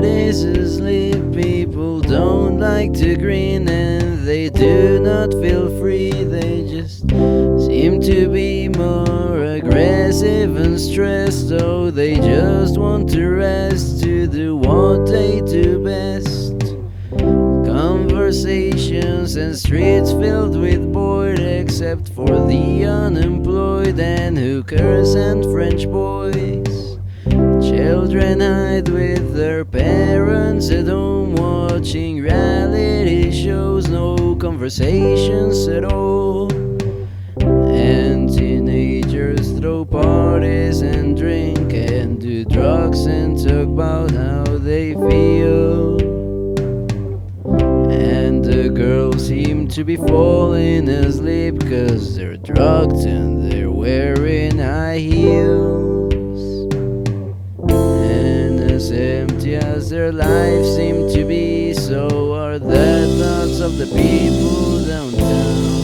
is asleep, people don't like to grin, and they do not feel free. They just seem to be more aggressive and stressed. Oh, they just want to rest, to do what they do best. Conversations and streets filled with bored, except for the unemployed and hookers and French boys. Children hide with their parents at home, watching reality shows, no conversations at all. And teenagers throw parties and drink and do drugs and talk about how they feel. And the girls seem to be falling asleep, 'cause they're drugged and they're wearing high heels. As empty as their lives seem to be, so are the thoughts of the people downtown.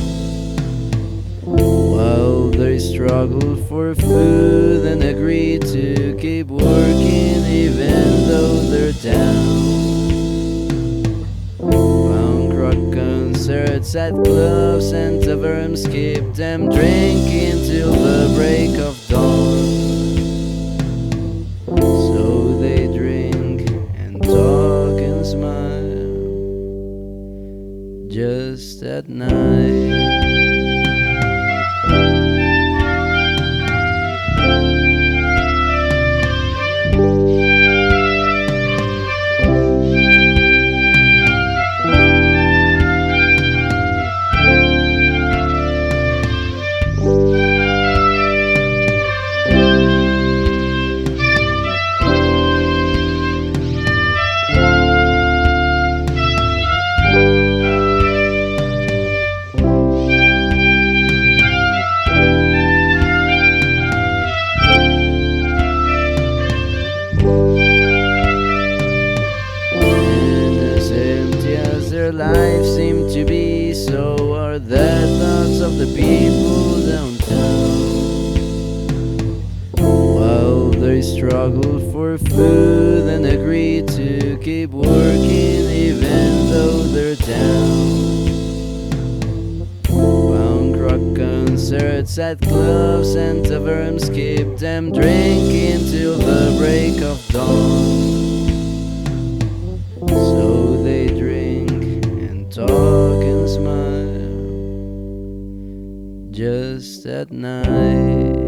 While they struggle for food and agree to keep working even though they're down. Punk rock concerts at clubs and taverns keep them drinking till the break of dawn. Just at night. Their lives seem to be, so are the thoughts of the people downtown. While they struggle for food and agree to keep working even though they're down. Punk rock concerts at clubs and taverns keep them drinking till the break of dawn. So they talk and smile just at night.